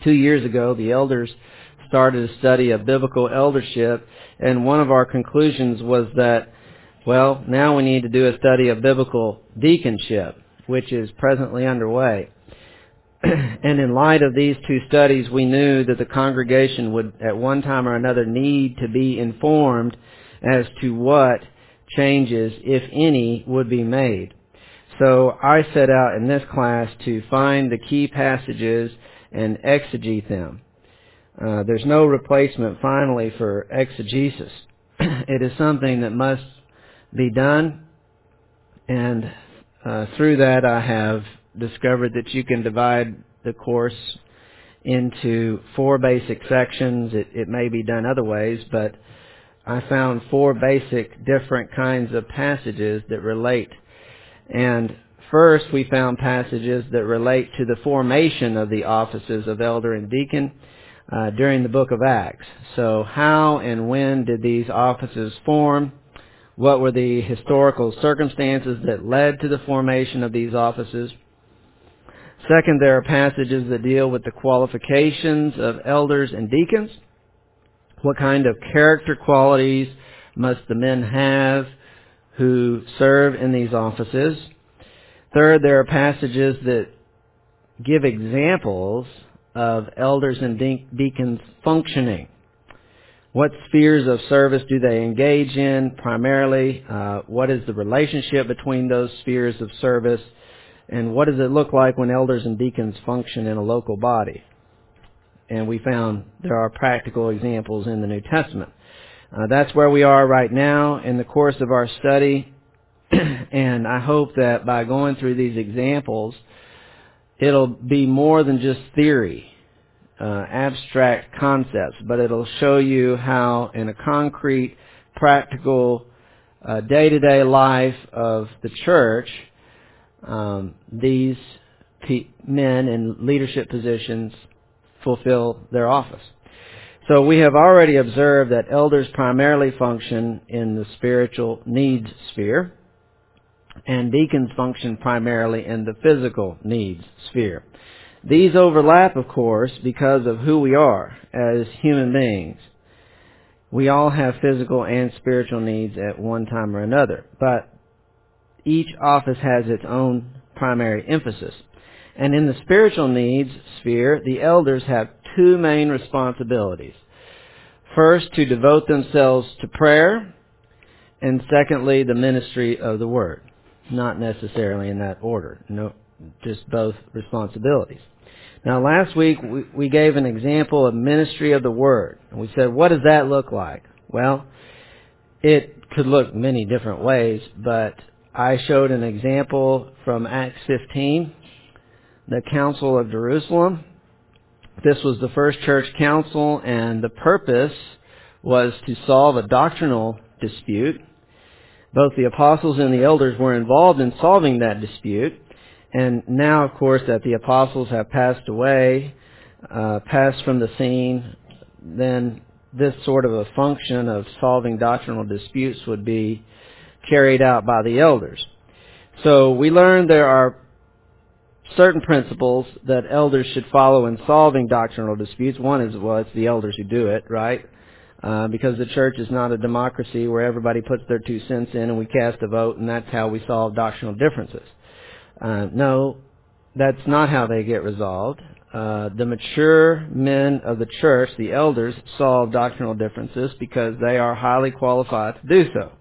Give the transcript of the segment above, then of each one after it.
2 years ago, the elders started a study of biblical eldership, and one of our conclusions was that, well, now we need to do a study of biblical deaconship, which is presently underway. And in light of these two studies, we knew that the congregation would, at one time or another, need to be informed as to what changes, if any, would be made. So I set out in this class to find the key passages and exegete them. There's no replacement, finally, for exegesis. It is something that must be done, and through that I have discovered that you can divide the course into 4 basic sections. It may be done other ways, but I found 4 basic different kinds of passages that relate. And first we found passages that relate to the formation of the offices of elder and deacon during the book of Acts. So how and when did these offices form? What were the historical circumstances that led to the formation of these offices? Second, there are passages that deal with the qualifications of elders and deacons. What kind of character qualities must the men have who serve in these offices? Third, there are passages that give examples of elders and deacons functioning. What spheres of service do they engage in primarily? What is the relationship between those spheres of service? And what does it look like when elders and deacons function in a local body? And we found there are practical examples in the New Testament. That's where we are right now in the course of our study. And I hope that by going through these examples, it'll be more than just theory, abstract concepts, but it'll show you how in a concrete, practical, day-to-day life of the church, these men in leadership positions fulfill their office. So we have already observed that elders primarily function in the spiritual needs sphere, and deacons function primarily in the physical needs sphere. These overlap, of course, because of who we are as human beings. We all have physical and spiritual needs at one time or another, but each office has its own primary emphasis. And in the spiritual needs sphere, the elders have 2 main responsibilities. First, to devote themselves to prayer, and secondly, the ministry of the Word. Not necessarily in that order, no, just both responsibilities. Now, last week we gave an example of ministry of the Word. And we said, what does that look like? Well, it could look many different ways, but I showed an example from Acts 15, the Council of Jerusalem. This was the first church council, and the purpose was to solve a doctrinal dispute. Both the apostles and the elders were involved in solving that dispute. And now, of course, that the apostles have passed away, passed from the scene, then this sort of a function of solving doctrinal disputes would be carried out by the elders. So we learned there are certain principles that elders should follow in solving doctrinal disputes. One is, well, it's the elders who do it, right? Because the church is not a democracy where everybody puts their 2 cents in and we cast a vote and that's how we solve doctrinal differences. No, that's not how they get resolved. The mature men of the church, the elders, solve doctrinal differences because they are highly qualified to do so.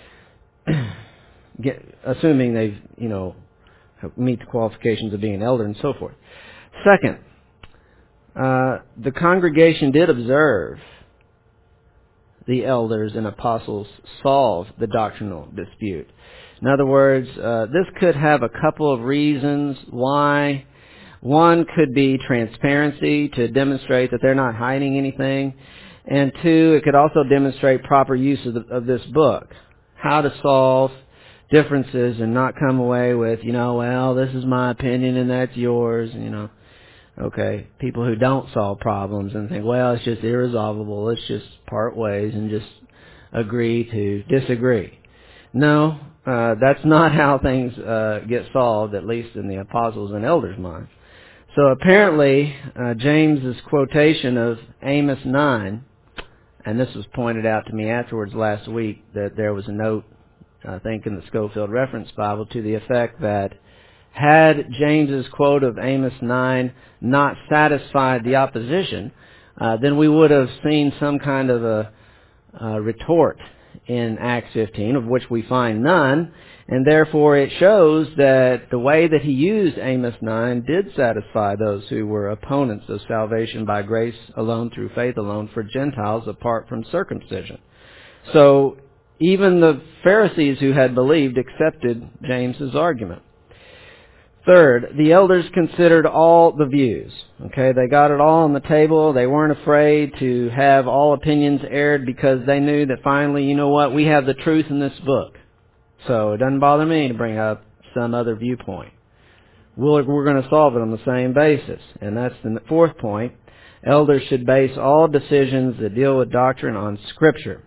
Assuming they've, meet the qualifications of being an elder and so forth. Second, the congregation did observe the elders and apostles solve the doctrinal dispute. In other words, this could have a couple of reasons why. One could be transparency, to demonstrate that they're not hiding anything. And 2, it could also demonstrate proper use of this book. How to solve differences and not come away with, well, this is my opinion and that's yours, Okay, people who don't solve problems and think, well, it's just irresolvable, let's just part ways and just agree to disagree. No, that's not how things get solved, at least in the apostles' and elders' mind. So apparently, James's quotation of Amos 9, and this was pointed out to me afterwards last week, that there was a note, I think, in the Schofield Reference Bible to the effect that had James's quote of Amos 9 not satisfied the opposition, then we would have seen some kind of a retort in Acts 15, of which we find none, and therefore it shows that the way that he used Amos 9 did satisfy those who were opponents of salvation by grace alone through faith alone for Gentiles apart from circumcision. So even the Pharisees who had believed accepted James's argument. Third, the elders considered all the views. Okay, they got it all on the table. They weren't afraid to have all opinions aired because they knew that finally, you know what, we have the truth in this book. So it doesn't bother me to bring up some other viewpoint. We're going to solve it on the same basis. And that's the fourth point. Elders should base all decisions that deal with doctrine on Scripture.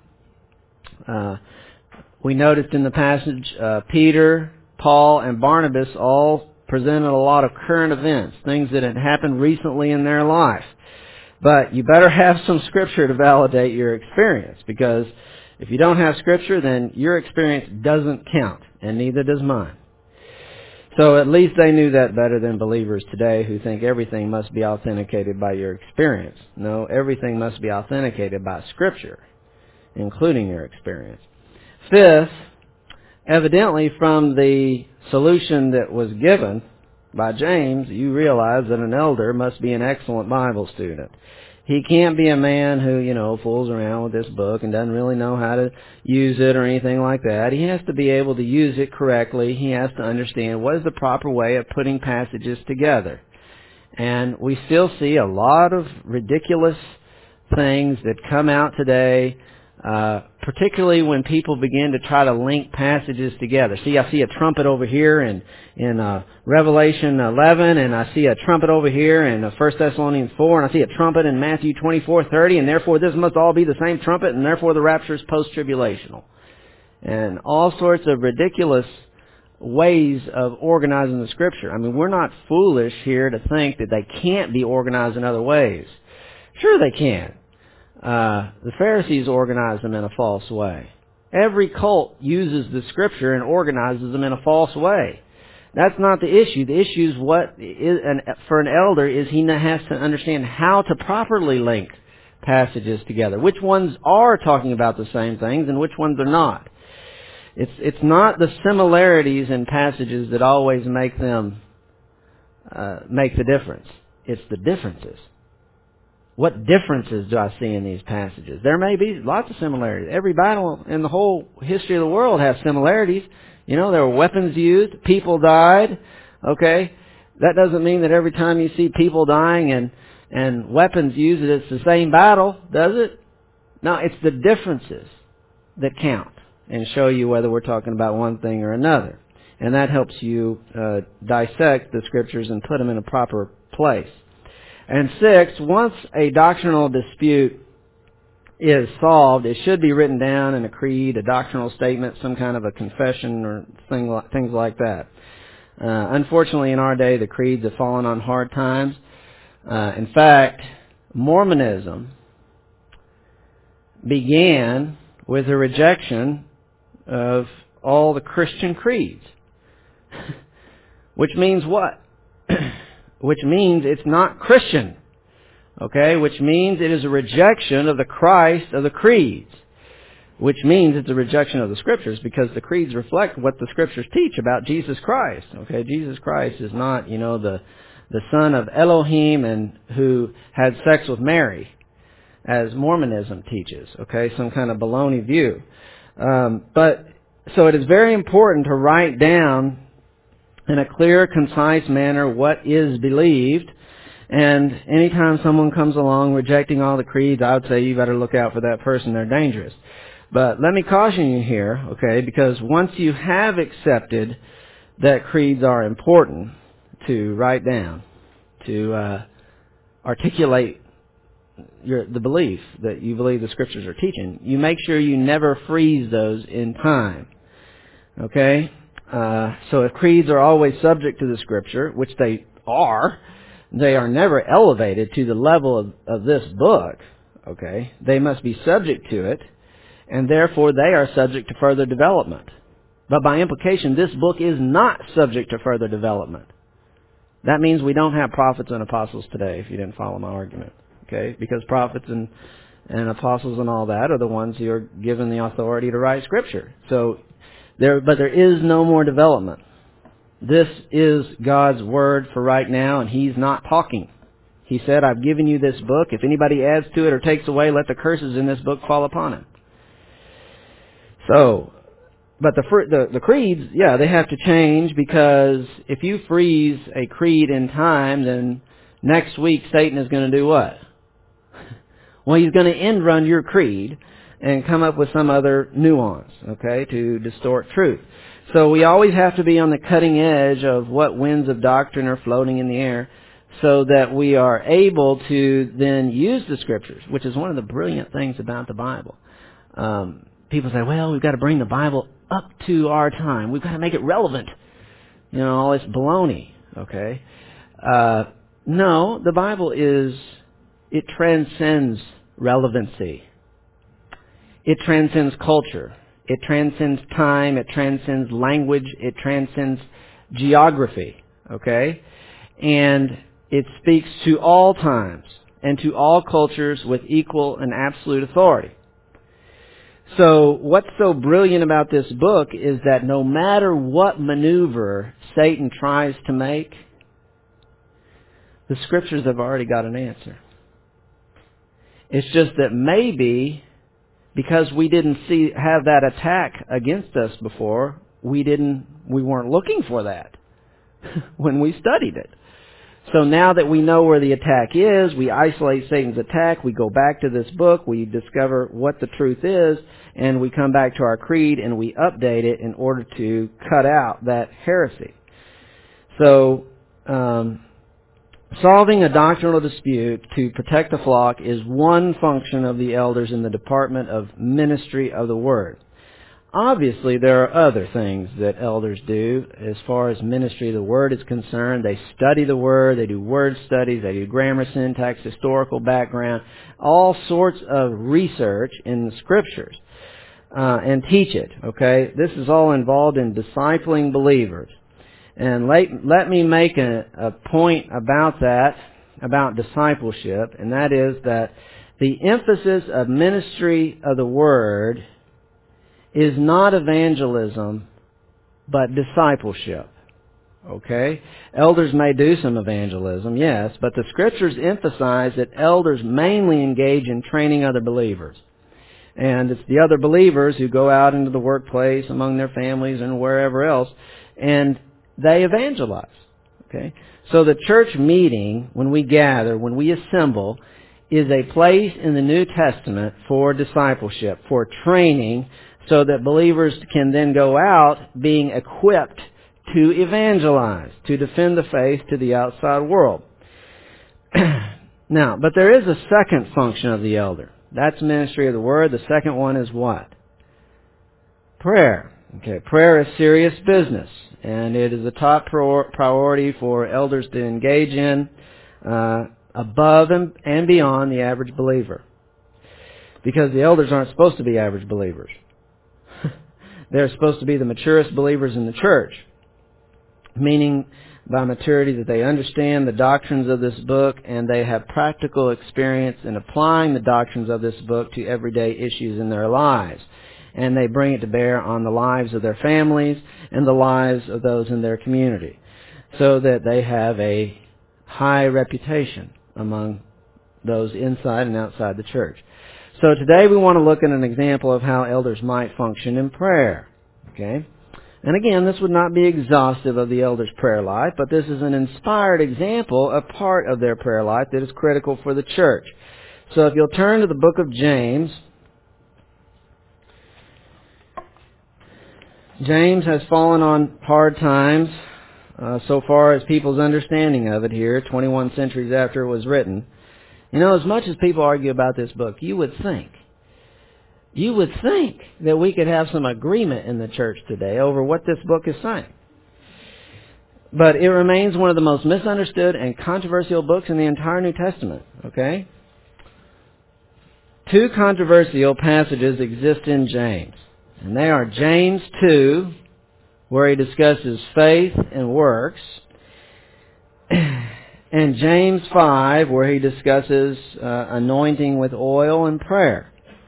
We noticed in the passage, Peter, Paul, and Barnabas all presented a lot of current events, things that had happened recently in their life. But you better have some Scripture to validate your experience, because if you don't have Scripture, then your experience doesn't count, and neither does mine. So at least they knew that better than believers today who think everything must be authenticated by your experience. No, everything must be authenticated by Scripture, including your experience. Fifth, evidently from the solution that was given by James, you realize that an elder must be an excellent Bible student. He can't be a man who, fools around with this book and doesn't really know how to use it or anything like that. He has to be able to use it correctly. He has to understand what is the proper way of putting passages together. And we still see a lot of ridiculous things that come out today, particularly when people begin to try to link passages together. See, I see a trumpet over here in Revelation 11, and I see a trumpet over here in 1 Thessalonians 4, and I see a trumpet in Matthew 24:30, and therefore this must all be the same trumpet, and therefore the rapture is post-tribulational. And all sorts of ridiculous ways of organizing the Scripture. I mean, we're not foolish here to think that they can't be organized in other ways. Sure they can. The Pharisees organized them in a false way. Every cult uses the Scripture and organizes them in a false way. That's not the issue. The issue is for an elder is he has to understand how to properly link passages together. Which ones are talking about the same things and which ones are not. It's not the similarities in passages that always make them make the difference. It's the differences. What differences do I see in these passages? There may be lots of similarities. Every battle in the whole history of the world has similarities. There were weapons used. People died. Okay? That doesn't mean that every time you see people dying and weapons used, it's the same battle, does it? No, it's the differences that count and show you whether we're talking about one thing or another. And that helps you dissect the Scriptures and put them in a proper place. And six, once a doctrinal dispute is solved, it should be written down in a creed, a doctrinal statement, some kind of a confession or things like that. Unfortunately, in our day, the creeds have fallen on hard times. In fact, Mormonism began with a rejection of all the Christian creeds. Which means what? Which means it's not Christian. Okay? Which means it is a rejection of the Christ of the creeds. Which means it's a rejection of the Scriptures, because the creeds reflect what the Scriptures teach about Jesus Christ. Okay? Jesus Christ is not, the son of Elohim and who had sex with Mary, as Mormonism teaches. Okay? Some kind of baloney view. So it is very important to write down in a clear, concise manner what is believed. And anytime someone comes along rejecting all the creeds, I would say you better look out for that person. They're dangerous. But let me caution you here, okay, because once you have accepted that creeds are important to write down, to articulate the belief that you believe the Scriptures are teaching, you make sure you never freeze those in time. Okay? So if creeds are always subject to the Scripture, which they are, They are never elevated to the level of this book, okay? They must be subject to it, and therefore they are subject to further development. But by implication, this book is not subject to further development. That means we don't have prophets and apostles today, if you didn't follow my argument, okay? Because prophets and apostles and all that are the ones who are given the authority to write Scripture. But there is no more development. This is God's Word for right now, and He's not talking. He said, I've given you this book. If anybody adds to it or takes away, let the curses in this book fall upon him. But the creeds, yeah, they have to change, because if you freeze a creed in time, then next week Satan is going to do what? Well, he's going to end run your creed and come up with some other nuance, okay, to distort truth. So we always have to be on the cutting edge of what winds of doctrine are floating in the air, so that we are able to then use the Scriptures, which is one of the brilliant things about the Bible. People say, well, we've got to bring the Bible up to our time. We've got to make it relevant. You know, all this baloney, okay? No, the Bible it transcends relevancy. It transcends culture. It transcends time. It transcends language. It transcends geography, okay? And it speaks to all times and to all cultures with equal and absolute authority. So what's so brilliant about this book is that no matter what maneuver Satan tries to make, the Scriptures have already got an answer. It's just that maybe because we didn't have that attack against us before, we weren't looking for that when we studied it. So now that we know where the attack is, we isolate Satan's attack, we go back to this book, we discover what the truth is, and we come back to our creed and we update it in order to cut out that heresy. So, solving a doctrinal dispute to protect the flock is one function of the elders in the department of ministry of the Word. Obviously, there are other things that elders do as far as ministry of the Word is concerned. They study the Word, they do word studies, they do grammar, syntax, historical background, all sorts of research in the Scriptures, and teach it, okay? This is all involved in discipling believers. And let me make a point about that, about discipleship, and that is that the emphasis of ministry of the Word is not evangelism, but discipleship. Okay? Elders may do some evangelism, yes, but the Scriptures emphasize that elders mainly engage in training other believers. And it's the other believers who go out into the workplace, among their families, and wherever else, and they evangelize. Okay? So the church meeting, when we gather, when we assemble, is a place in the New Testament for discipleship, for training, so that believers can then go out being equipped to evangelize, to defend the faith to the outside world. Now, but there is a second function of the elder. That's ministry of the Word. The second one is what? Prayer. Okay, prayer is serious business, and it is a top priority for elders to engage in above and beyond the average believer. Because the elders aren't supposed to be average believers. They're supposed to be the maturest believers in the church, meaning by maturity that they understand the doctrines of this book and they have practical experience in applying the doctrines of this book to everyday issues in their lives. And they bring it to bear on the lives of their families and the lives of those in their community, so that they have a high reputation among those inside and outside the church. So today we want to look at an example of how elders might function in prayer. Okay? And again, this would not be exhaustive of the elders' prayer life, but this is an inspired example, a part of their prayer life that is critical for the church. So if you'll turn to the book of James. James has fallen on hard times so far as people's understanding of it here, 21 centuries after it was written. You know, as much as people argue about this book, you would think that we could have some agreement in the church today over what this book is saying. But it remains one of the most misunderstood and controversial books in the entire New Testament. Okay? Two controversial passages exist in James. And they are James 2, where he discusses faith and works, and James 5, where he discusses anointing with oil and prayer.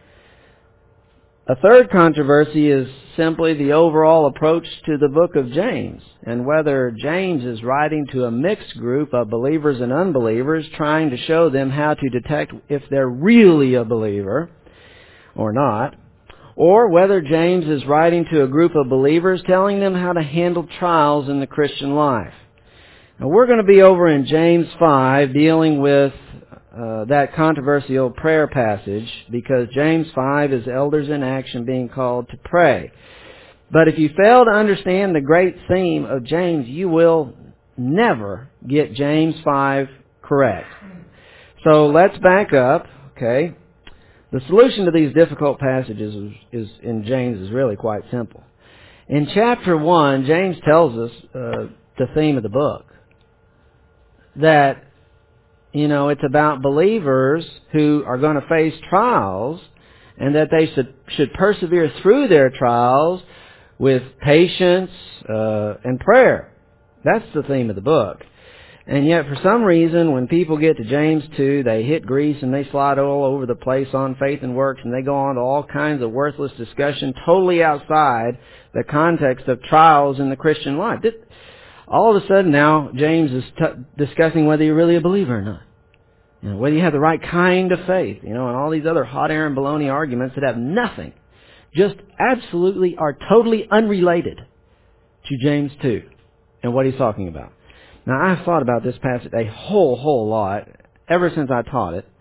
A third controversy is simply the overall approach to the book of James, and whether James is writing to a mixed group of believers and unbelievers, trying to show them how to detect if they're really a believer or not, or whether James is writing to a group of believers telling them how to handle trials in the Christian life. Now, we're going to be over in James 5 dealing with that controversial prayer passage, because James 5 is elders in action being called to pray. But if you fail to understand the great theme of James, you will never get James 5 correct. So let's back up, okay? The solution to these difficult passages in James is really quite simple. In chapter 1, James tells us the theme of the book. That, it's about believers who are going to face trials, and that they should persevere through their trials with patience and prayer. That's the theme of the book. And yet, for some reason, when people get to James 2, they hit grease and they slide all over the place on faith and works, and they go on to all kinds of worthless discussion totally outside the context of trials in the Christian life. All of a sudden now, James is discussing whether you're really a believer or not. Whether you have the right kind of faith, and all these other hot air and baloney arguments that have nothing, just absolutely are totally unrelated to James 2 and what he's talking about. Now, I've thought about this passage a whole lot ever since I taught it.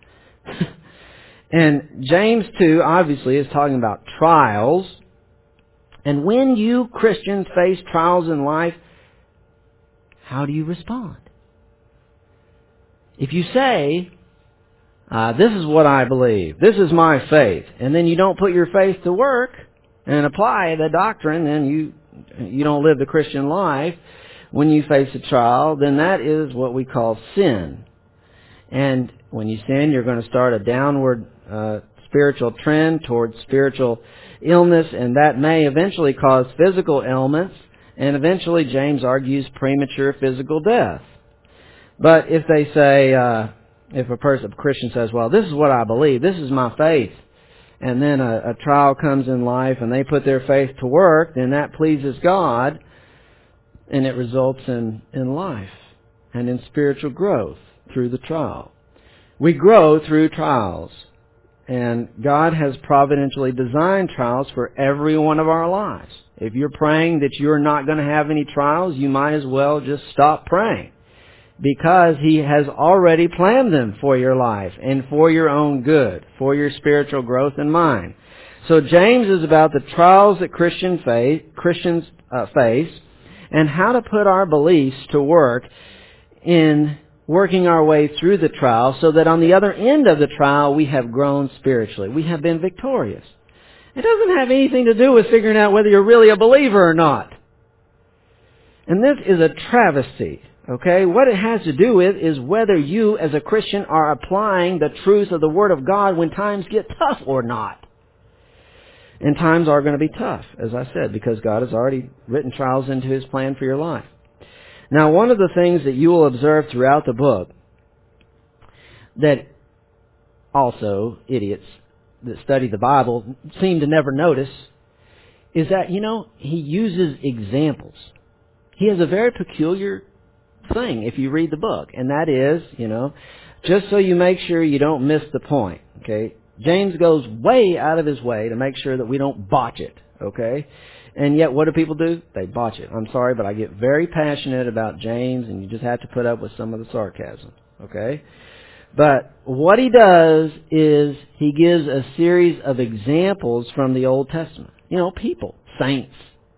And James 2 obviously is talking about trials. And when you Christians face trials in life, how do you respond? If you say, this is what I believe, this is my faith, and then you don't put your faith to work and apply the doctrine, then you don't live the Christian life. When you face a trial, then that is what we call sin. And when you sin, you're going to start a downward spiritual trend towards spiritual illness, and that may eventually cause physical ailments, and eventually, James argues, premature physical death. But if they say, if a Christian says, well, this is what I believe, this is my faith, and then a trial comes in life and they put their faith to work, then that pleases God, and it results in life and in spiritual growth through the trial. We grow through trials, and God has providentially designed trials for every one of our lives. If you're praying that you're not going to have any trials, you might as well just stop praying, because He has already planned them for your life and for your own good, for your spiritual growth in mind. So James is about the trials that Christians face, and how to put our beliefs to work in working our way through the trial, so that on the other end of the trial we have grown spiritually. We have been victorious. It doesn't have anything to do with figuring out whether you're really a believer or not. And this is a travesty, okay? What it has to do with is whether you as a Christian are applying the truths of the Word of God when times get tough or not. And times are going to be tough, as I said, because God has already written trials into His plan for your life. Now, one of the things that you will observe throughout the book that also idiots that study the Bible seem to never notice is that, He uses examples. He has a very peculiar thing if you read the book, and that is, just so you make sure you don't miss the point, okay? James goes way out of his way to make sure that we don't botch it, okay? And yet, what do people do? They botch it. I'm sorry, but I get very passionate about James, and you just have to put up with some of the sarcasm, okay? But what he does is he gives a series of examples from the Old Testament. People, saints.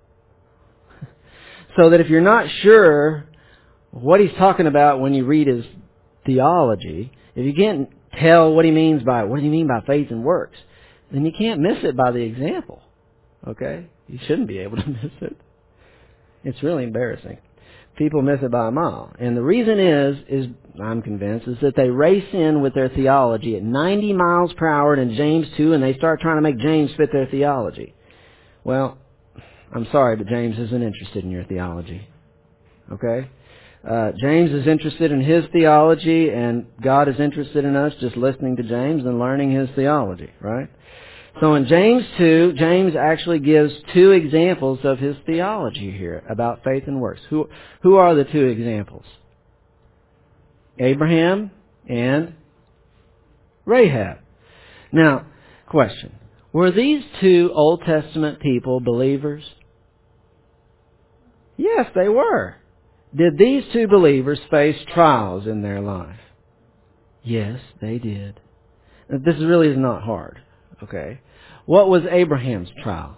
So that if you're not sure what he's talking about when you read his theology, if you can't tell what do you mean by faith and works, then you can't miss it by the example. Okay? You shouldn't be able to miss it. It's really embarrassing. People miss it by a mile. And the reason is I'm convinced, is that they race in with their theology at 90 miles per hour in James 2, and they start trying to make James fit their theology. Well, I'm sorry, but James isn't interested in your theology. Okay? James is interested in his theology, and God is interested in us just listening to James and learning his theology, right? So in James 2, James actually gives two examples of his theology here about faith and works. Who are the two examples? Abraham and Rahab. Now, question. Were these two Old Testament people believers? Yes, they were. Did these two believers face trials in their life? Yes, they did. This really is not hard. Okay. What was Abraham's trial?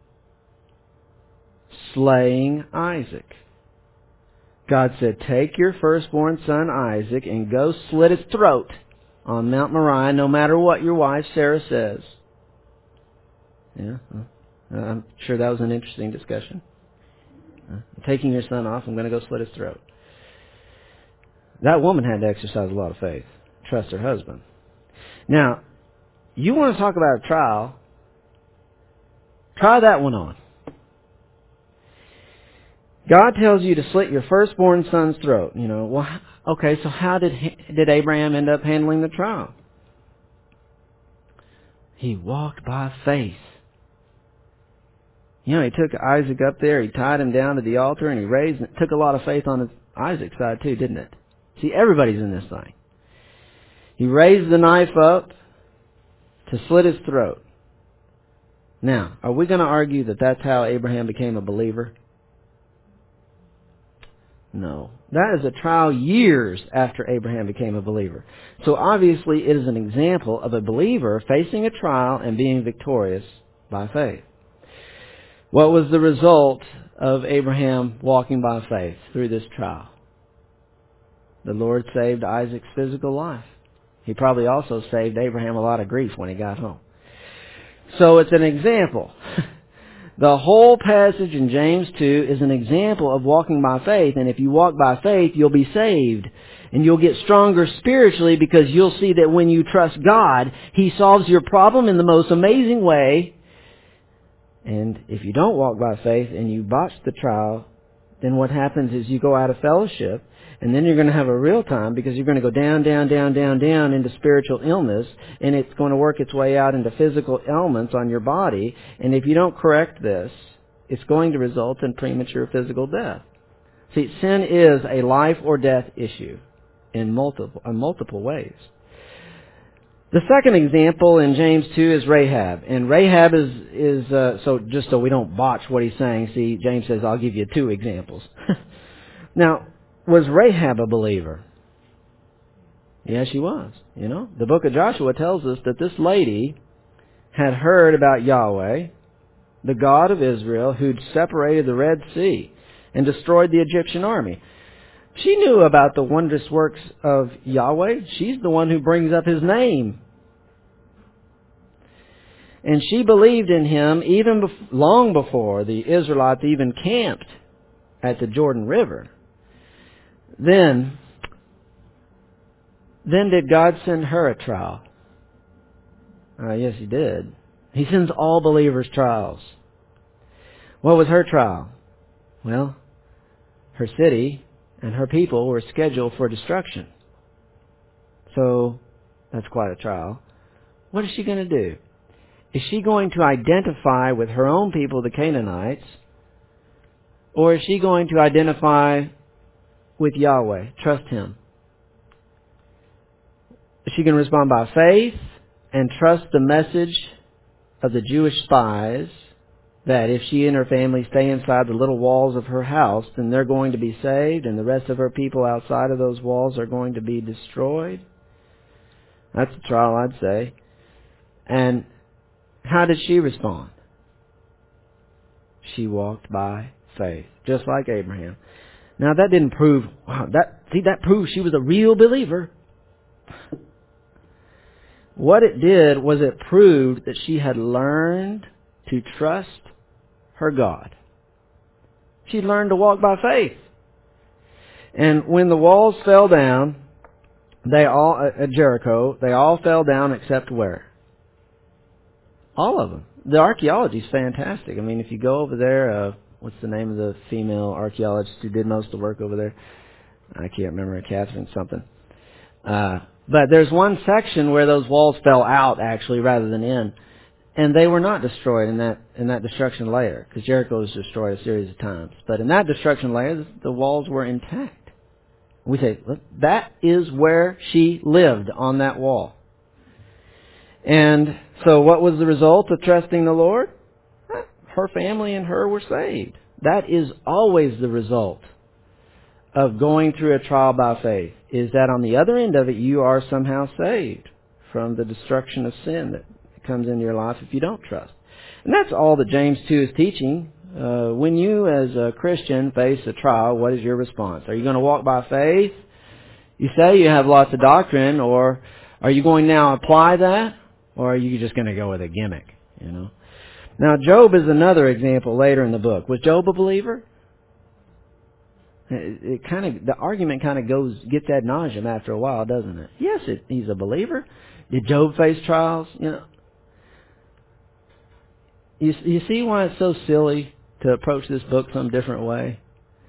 Slaying Isaac. God said, take your firstborn son Isaac and go slit his throat on Mount Moriah, no matter what your wife Sarah says. Yeah, I'm sure that was an interesting discussion. I'm taking your son off, I'm going to go slit his throat. That woman had to exercise a lot of faith. Trust her husband. Now, you want to talk about a trial, try that one on. God tells you to slit your firstborn son's throat. Well, okay, so how did Abraham end up handling the trial? He walked by faith. He took Isaac up there, he tied him down to the altar, and he raised, and it took a lot of faith on Isaac's side too, didn't it? See, everybody's in this thing. He raised the knife up to slit his throat. Now, are we going to argue that that's how Abraham became a believer? No. That is a trial years after Abraham became a believer. So obviously it is an example of a believer facing a trial and being victorious by faith. What was the result of Abraham walking by faith through this trial? The Lord saved Isaac's physical life. He probably also saved Abraham a lot of grief when he got home. So it's an example. The whole passage in James 2 is an example of walking by faith, and if you walk by faith, you'll be saved. And you'll get stronger spiritually because you'll see that when you trust God, He solves your problem in the most amazing way. And if you don't walk by faith and you botch the trial, then what happens is you go out of fellowship, and then you're going to have a real time because you're going to go down, down, down, down, down into spiritual illness, and it's going to work its way out into physical ailments on your body. And if you don't correct this, it's going to result in premature physical death. See, sin is a life or death issue in multiple ways. The second example in James 2 is Rahab. And Rahab is so just so we don't botch what he's saying, see, James says, I'll give you two examples. Now, was Rahab a believer? Yes, she was. The book of Joshua tells us that this lady had heard about Yahweh, the God of Israel, who'd separated the Red Sea and destroyed the Egyptian army. She knew about the wondrous works of Yahweh. She's the one who brings up His name. And she believed in Him even long before the Israelites even camped at the Jordan River. Then did God send her a trial? Yes, He did. He sends all believers trials. What was her trial? Well, her city and her people were scheduled for destruction. So, that's quite a trial. What is she going to do? Is she going to identify with her own people, the Canaanites, or is she going to identify with Yahweh, trust Him? Is she going to respond by faith and trust the message of the Jewish spies that if she and her family stay inside the little walls of her house, then they're going to be saved and the rest of her people outside of those walls are going to be destroyed? That's a trial, I'd say. And how did she respond? She walked by faith, just like Abraham. Now that didn't prove, that proves she was a real believer. What it did was it proved that she had learned to trust her God. She learned to walk by faith. And when the walls fell down, at Jericho, they all fell down except where? All of them. The archaeology is fantastic. I mean, if you go over there, what's the name of the female archaeologist who did most of the work over there? I can't remember, Catherine something. But there's one section where those walls fell out, actually, rather than in. And they were not destroyed in that destruction layer, because Jericho was destroyed a series of times. But in that destruction layer, the walls were intact. We say, look, that is where she lived, on that wall. And so what was the result of trusting the Lord? Her family and her were saved. That is always the result of going through a trial by faith, is that on the other end of it, you are somehow saved from the destruction of sin that comes into your life if you don't trust. And that's all that James 2 is teaching. When you, as a Christian, face a trial, what is your response? Are you going to walk by faith? You say you have lots of doctrine, or are you going now apply that? Or are you just going to go with a gimmick? Now, Job is another example later in the book. Was Job a believer? The argument kind of gets ad nauseum after a while, doesn't it? Yes, he's a believer. Did Job face trials? You see why it's so silly to approach this book some different way?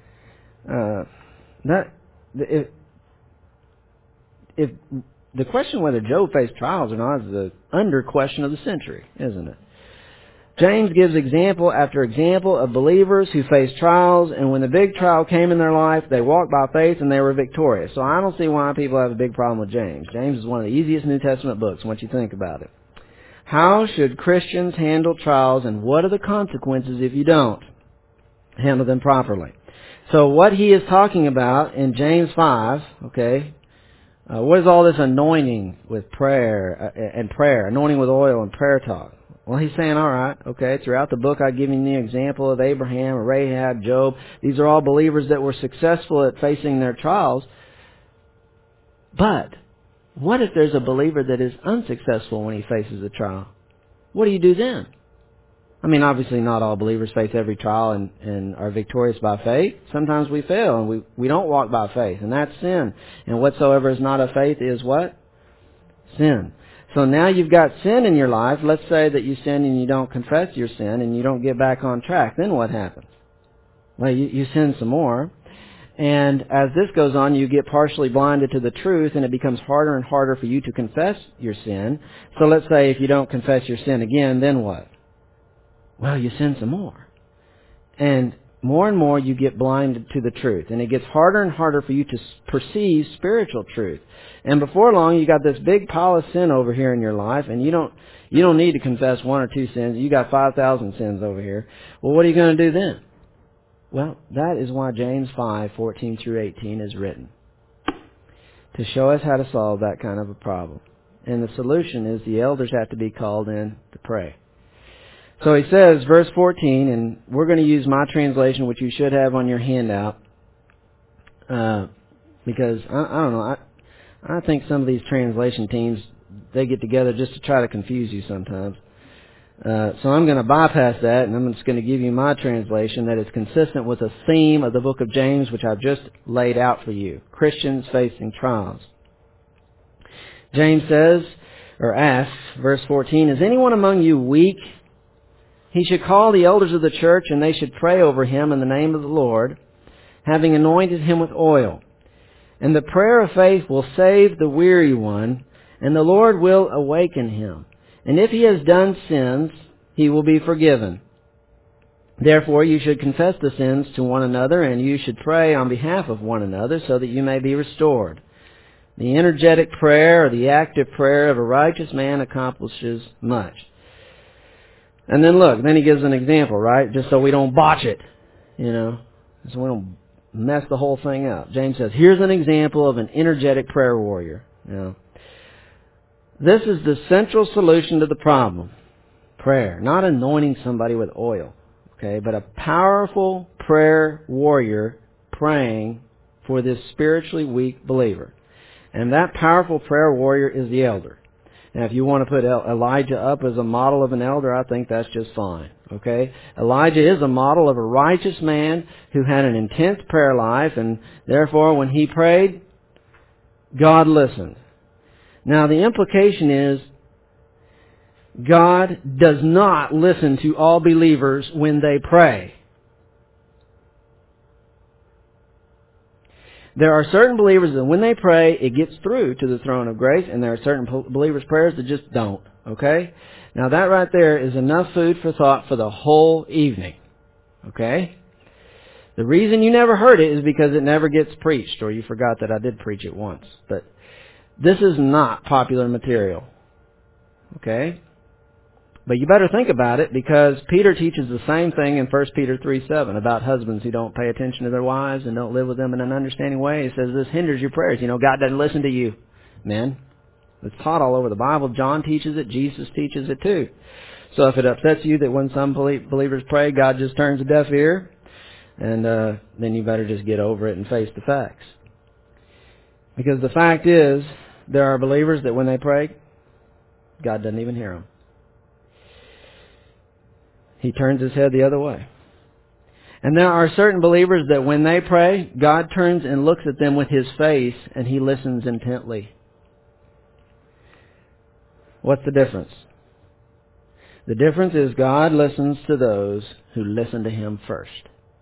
If the question whether Job faced trials or not is the under question of the century, isn't it? James gives example after example of believers who faced trials, and when the big trial came in their life, they walked by faith and they were victorious. So I don't see why people have a big problem with James. James is one of the easiest New Testament books, once you think about it. How should Christians handle trials, and what are the consequences if you don't handle them properly? So what he is talking about in James 5, what is all this anointing with prayer, anointing with oil and prayer talk? Well, he's saying, all right, throughout the book I've given you the example of Abraham, Rahab, Job. These are all believers that were successful at facing their trials. But what if there's a believer that is unsuccessful when he faces a trial? What do you do then? I mean, obviously not all believers face every trial and are victorious by faith. Sometimes we fail and we don't walk by faith, and that's sin. And whatsoever is not of faith is what? Sin. So now you've got sin in your life. Let's say that you sin and you don't confess your sin and you don't get back on track. Then what happens? Well, you sin some more. And as this goes on, you get partially blinded to the truth, and it becomes harder and harder for you to confess your sin. So let's say if you don't confess your sin again, then what? Well, you sin some more. And more you get blinded to the truth. And it gets harder and harder for you to perceive spiritual truth. And before long, you got this big pile of sin over here in your life, and you don't need to confess one or two sins. You got 5,000 sins over here. Well, what are you going to do then? Well, that is why James 5:14 through 18 is written, to show us how to solve that kind of a problem. And the solution is the elders have to be called in to pray. So he says, verse 14, and we're going to use my translation, which you should have on your handout, because, I don't know, I think some of these translation teams, they get together just to try to confuse you sometimes. So I'm going to bypass that, and I'm just going to give you my translation that is consistent with the theme of the book of James, which I've just laid out for you. Christians facing trials. James says, or asks, verse 14, is anyone among you weak? He should call the elders of the church, and they should pray over him in the name of the Lord, having anointed him with oil. And the prayer of faith will save the weary one, and the Lord will awaken him. And if he has done sins, he will be forgiven. Therefore, you should confess the sins to one another, and you should pray on behalf of one another so that you may be restored. The energetic prayer, or the active prayer of a righteous man accomplishes much. And then look, then he gives an example, right? Just so we don't botch it, so we don't mess the whole thing up. James says, here's an example of an energetic prayer warrior. This is the central solution to the problem. Prayer. Not anointing somebody with oil, but a powerful prayer warrior praying for this spiritually weak believer. And that powerful prayer warrior is the elder. Now, if you want to put Elijah up as a model of an elder, I think that's just fine. Okay? Elijah is a model of a righteous man who had an intense prayer life, and therefore when he prayed, God listened. Now, the implication is God does not listen to all believers when they pray. There are certain believers that when they pray, it gets through to the throne of grace, and there are certain believers' prayers that just don't. Okay? Now that right there is enough food for thought for the whole evening. Okay? The reason you never heard it is because it never gets preached, or you forgot that I did preach it once. But this is not popular material. Okay? But you better think about it, because Peter teaches the same thing in 1 Peter 3:7 about husbands who don't pay attention to their wives and don't live with them in an understanding way. He says this hinders your prayers. God doesn't listen to you, men. It's taught all over the Bible. John teaches it. Jesus teaches it too. So if it upsets you that when some believers pray, God just turns a deaf ear, and then you better just get over it and face the facts. Because the fact is, there are believers that when they pray, God doesn't even hear them. He turns his head the other way. And there are certain believers that when they pray, God turns and looks at them with his face, and he listens intently. What's the difference? The difference is God listens to those who listen to him first.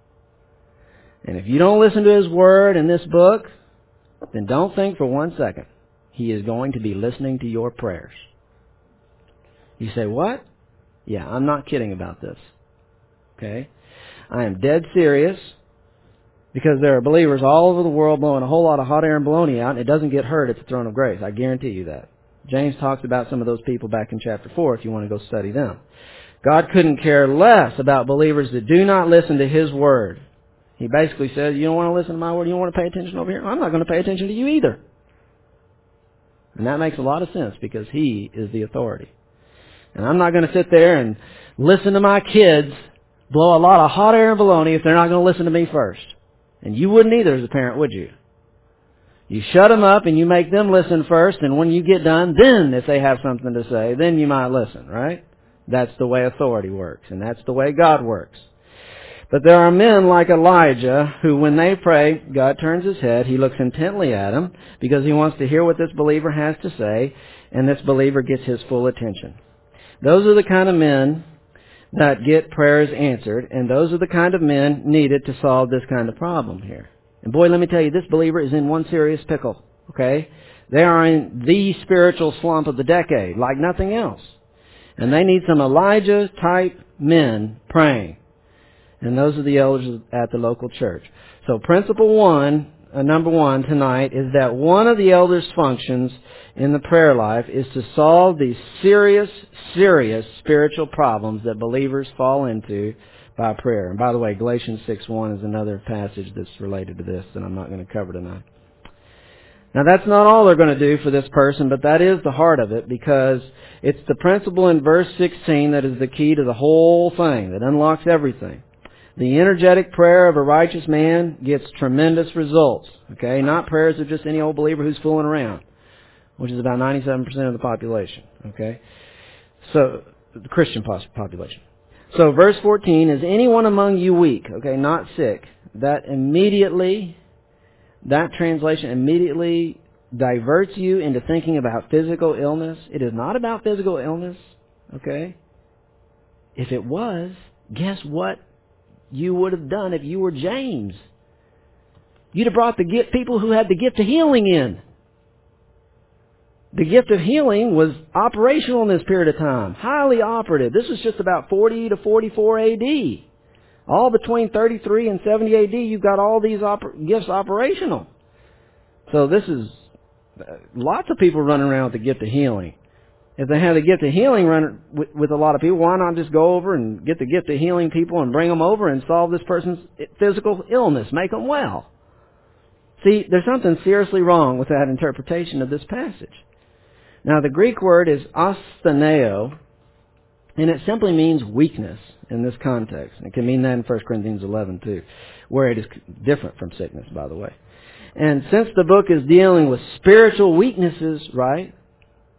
And if you don't listen to his word in this book, then don't think for 1 second he is going to be listening to your prayers. You say, what? Yeah, I'm not kidding about this. Okay? I am dead serious, because there are believers all over the world blowing a whole lot of hot air and baloney out, and it doesn't get heard at the throne of grace. I guarantee you that. James talks about some of those people back in chapter 4 if you want to go study them. God couldn't care less about believers that do not listen to his word. He basically says, you don't want to listen to my word, you don't want to pay attention over here? I'm not going to pay attention to you either. And that makes a lot of sense, because he is the authority. And I'm not going to sit there and listen to my kids blow a lot of hot air and baloney if they're not going to listen to me first. And you wouldn't either as a parent, would you? You shut them up and you make them listen first, and when you get done, then if they have something to say, then you might listen, right? That's the way authority works, and that's the way God works. But there are men like Elijah who, when they pray, God turns his head, he looks intently at them because he wants to hear what this believer has to say, and this believer gets his full attention. Those are the kind of men that get prayers answered, and those are the kind of men needed to solve this kind of problem here. And boy, let me tell you, this believer is in one serious pickle, okay? They are in the spiritual slump of the decade, like nothing else. And they need some Elijah-type men praying. And those are the elders at the local church. So principle one, number one tonight, is that one of the elders' functions in the prayer life is to solve these serious spiritual problems that believers fall into by prayer. And by the way, Galatians 6:1 is another passage that's related to this that I'm not going to cover tonight. Now that's not all they're going to do for this person, but that is the heart of it, because it's the principle in verse 16 that is the key to the whole thing, that unlocks everything. The energetic prayer of a righteous man gets tremendous results. Okay, not prayers of just any old believer who's fooling around, which is about 97% of the population. Okay, so the Christian population. So verse 14, is anyone among you weak? Okay, not sick. That translation immediately diverts you into thinking about physical illness. It is not about physical illness. Okay, if it was, guess what you would have done if you were James? You'd have brought the people who had the gift of healing in. The gift of healing was operational in this period of time. Highly operative. This was just about 40 to 44 AD. All between 33 and 70 AD, you've got all these gifts operational. So this is lots of people running around with the gift of healing. If they have the gift of healing running with a lot of people, why not just go over and get the gift of healing people and bring them over and solve this person's physical illness, make them well? See, there's something seriously wrong with that interpretation of this passage. Now, the Greek word is astheneo, and it simply means weakness in this context. It can mean that in 1 Corinthians 11 too, where it is different from sickness, by the way. And since the book is dealing with spiritual weaknesses, right?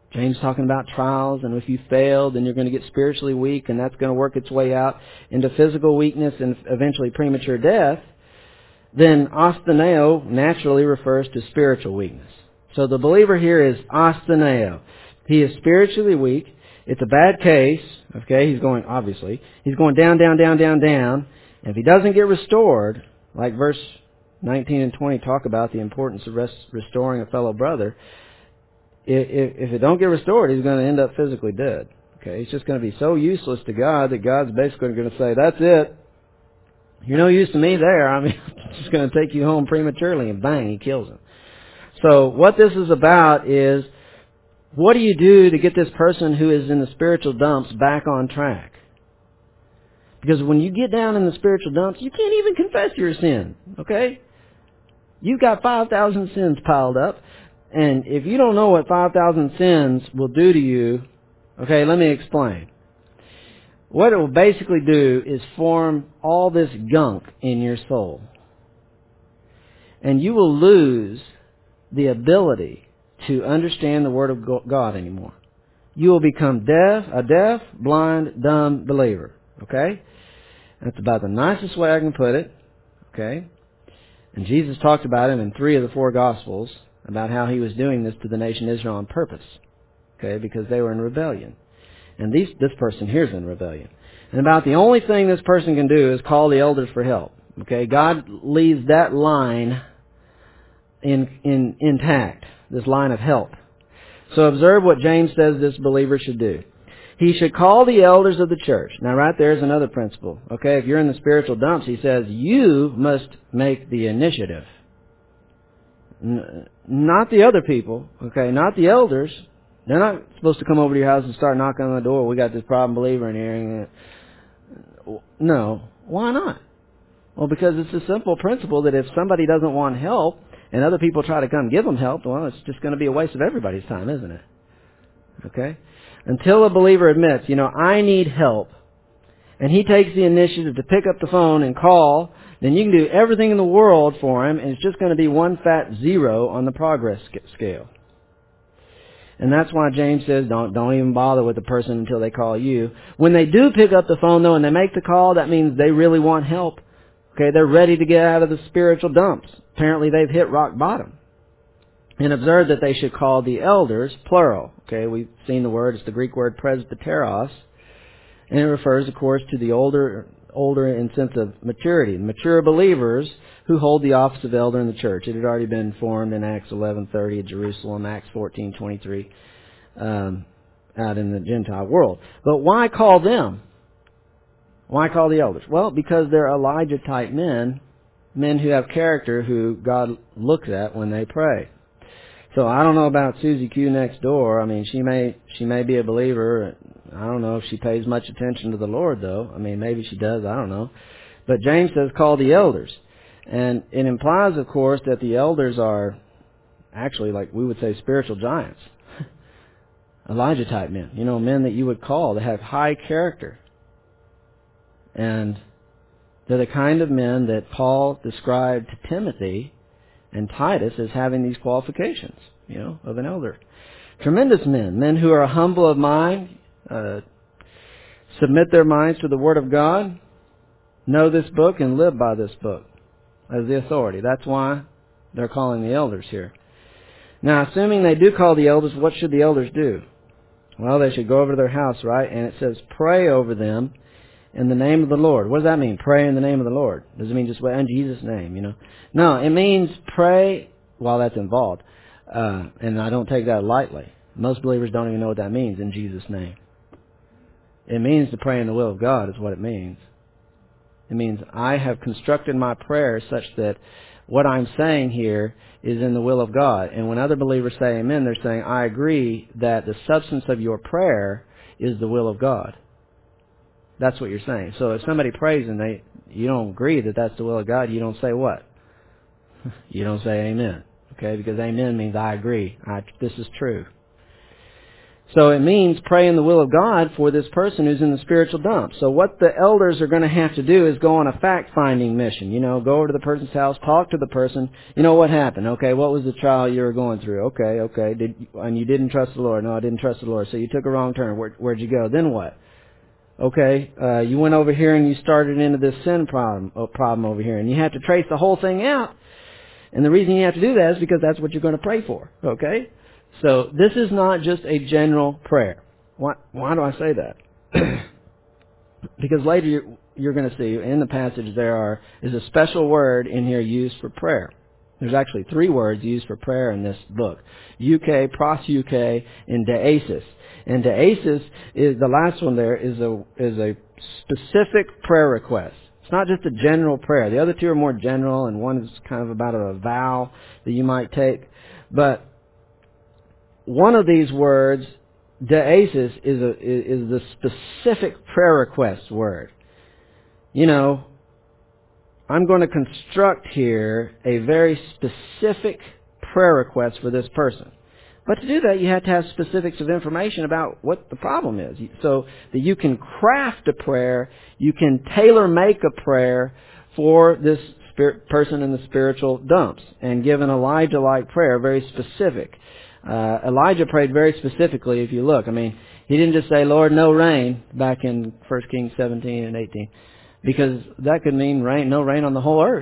James is talking about trials, and if you fail, then you're going to get spiritually weak, and that's going to work its way out into physical weakness and eventually premature death. Then asthenia naturally refers to spiritual weakness. So the believer here is asthenia. He is spiritually weak. It's a bad case. Okay, he's going down, down, down, down, down. And if he doesn't get restored, like verse 19 and 20 talk about the importance of restoring a fellow brother, if it don't get restored, he's going to end up physically dead. Okay, he's just going to be so useless to God that God's basically going to say, that's it. You're no use to me there. I'm just going to take you home prematurely, and bang, he kills him. So what this is about is, what do you do to get this person who is in the spiritual dumps back on track? Because when you get down in the spiritual dumps, you can't even confess your sin. Okay? You've got 5,000 sins piled up. And if you don't know what 5,000 sins will do to you, okay, let me explain. What it will basically do is form all this gunk in your soul. And you will lose the ability to understand the Word of God anymore. You will become a deaf, blind, dumb believer. Okay? That's about the nicest way I can put it. Okay? And Jesus talked about it in 3 of the 4 Gospels, about how he was doing this to the nation Israel on purpose. Okay? Because they were in rebellion. And this person here is in rebellion. And about the only thing this person can do is call the elders for help. Okay? God leaves that line intact, this line of help. So observe what James says this believer should do. He should call the elders of the church. Now right there is another principle. Okay, if you're in the spiritual dumps, he says you must make the initiative. Not the other people, okay, not the elders. They're not supposed to come over to your house and start knocking on the door. We got this problem believer in here. No. Why not? Well, because it's a simple principle that if somebody doesn't want help and other people try to come give them help, well, it's just going to be a waste of everybody's time, isn't it? Okay? Until a believer admits, I need help, and he takes the initiative to pick up the phone and call, then you can do everything in the world for him, and it's just going to be one fat 0 on the progress scale. And that's why James says, don't even bother with the person until they call you. When they do pick up the phone, though, and they make the call, that means they really want help. Okay, they're ready to get out of the spiritual dumps. Apparently they've hit rock bottom. And observe that they should call the elders, plural. Okay, we've seen the word. It's the Greek word presbyteros. And it refers, of course, to the older in sense of maturity. Mature believers who hold the office of elder in the church. It had already been formed in Acts 11:30 at Jerusalem, Acts 14:23 out in the Gentile world. But why call them? Why call the elders? Well, because they're Elijah-type men who have character who God looks at when they pray. So I don't know about Susie Q next door. I mean, she may be a believer. I don't know if she pays much attention to the Lord, though. I mean, maybe she does. I don't know. But James says call the elders. And it implies, of course, that the elders are actually, like we would say, spiritual giants. Elijah-type men. Men that you would call that have high character. And they're the kind of men that Paul described to Timothy and Titus as having these qualifications, of an elder. Tremendous men who are humble of mind, submit their minds to the Word of God, know this book and live by this book as the authority. That's why they're calling the elders here. Now, assuming they do call the elders, what should the elders do? Well, they should go over to their house, right? And it says pray over them in the name of the Lord. What does that mean? Pray in the name of the Lord. Does it mean just in Jesus' name, No, it means pray while that's involved. And I don't take that lightly. Most believers don't even know what that means, in Jesus' name. It means to pray in the will of God is what it means. It means I have constructed my prayer such that what I'm saying here is in the will of God. And when other believers say amen, they're saying, I agree that the substance of your prayer is the will of God. That's what you're saying. So if somebody prays and you don't agree that that's the will of God, you don't say what? You don't say amen. Okay? Because amen means I agree. This is true. So it means pray in the will of God for this person who's in the spiritual dump. So what the elders are going to have to do is go on a fact-finding mission. Go over to the person's house, talk to the person. What happened? Okay, what was the trial you were going through? Okay. And you didn't trust the Lord. No, I didn't trust the Lord. So you took a wrong turn. Where'd you go? Then what? Okay, you went over here and you started into this sin problem over here. And you have to trace the whole thing out. And the reason you have to do that is because that's what you're going to pray for. Okay? So this is not just a general prayer. Why do I say that? Because later you're going to see in the passage is a special word in here used for prayer. There's actually 3 words used for prayer in this book: euche, prosuche, and deasis. And deasis is the last one. There is a specific prayer request. It's not just a general prayer. The other 2 are more general, and one is kind of about a vow that you might take. But one of these words, deasis, is the specific prayer request word. I'm going to construct here a very specific prayer request for this person. But to do that, you have to have specifics of information about what the problem is, so that you can craft a prayer, you can tailor-make a prayer for this person in the spiritual dumps, and give an Elijah-like prayer, very specific. Elijah prayed very specifically, if you look. He didn't just say, Lord, no rain, back in 1 Kings 17 and 18, because that could mean no rain on the whole earth.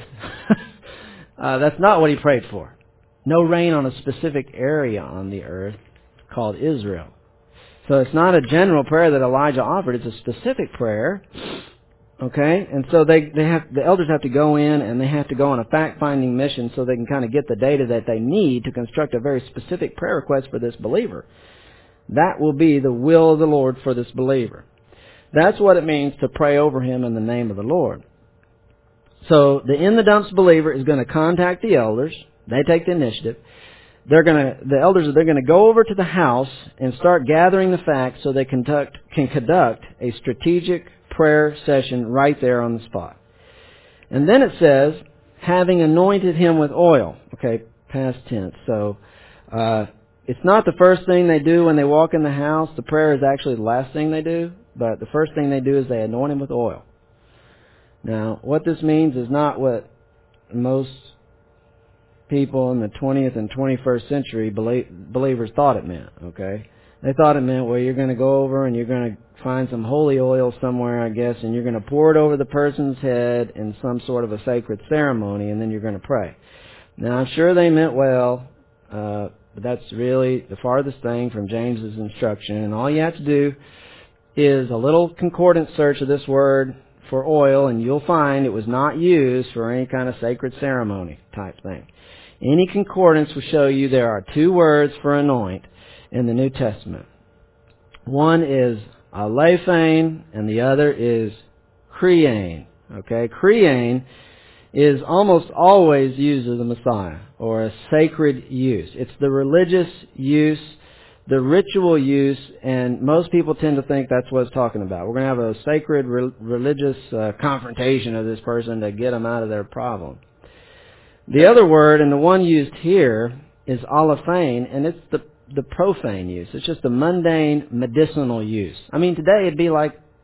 That's not what he prayed for. No rain on a specific area on the earth called Israel. So it's not a general prayer that Elijah offered. It's a specific prayer. Okay? And so the elders have to go in and they have to go on a fact-finding mission so they can kind of get the data that they need to construct a very specific prayer request for this believer. That will be the will of the Lord for this believer. That's what it means to pray over him in the name of the Lord. So the in the dumps believer is going to contact the elders. They take the initiative. The elders are going to go over to the house and start gathering the facts so they can conduct a strategic prayer session right there on the spot. And then it says, having anointed him with oil. Okay, past tense. So it's not the first thing they do when they walk in the house. The prayer is actually the last thing they do. But the first thing they do is they anoint him with oil. Now, what this means is not what most people in the 20th and 21st century believers thought it meant, okay? They thought it meant, well, you're going to go over and you're going to find some holy oil somewhere, I guess, and you're going to pour it over the person's head in some sort of a sacred ceremony, and then you're going to pray. Now, I'm sure they meant well, but that's really the farthest thing from James's instruction, and all you have to do is a little concordance search of this word for oil, and you'll find it was not used for any kind of sacred ceremony type thing. Any concordance will show you there are 2 words for anoint in the New Testament. One is alephane, and the other is kriane. Okay, kriane is almost always used of the Messiah, or a sacred use. It's the religious use, the ritual use, and most people tend to think that's what it's talking about. We're going to have a sacred religious confrontation of this person to get them out of their problem. The other word, and the one used here, is alephane, and it's the profane use. It's just the mundane medicinal use. Today it'd be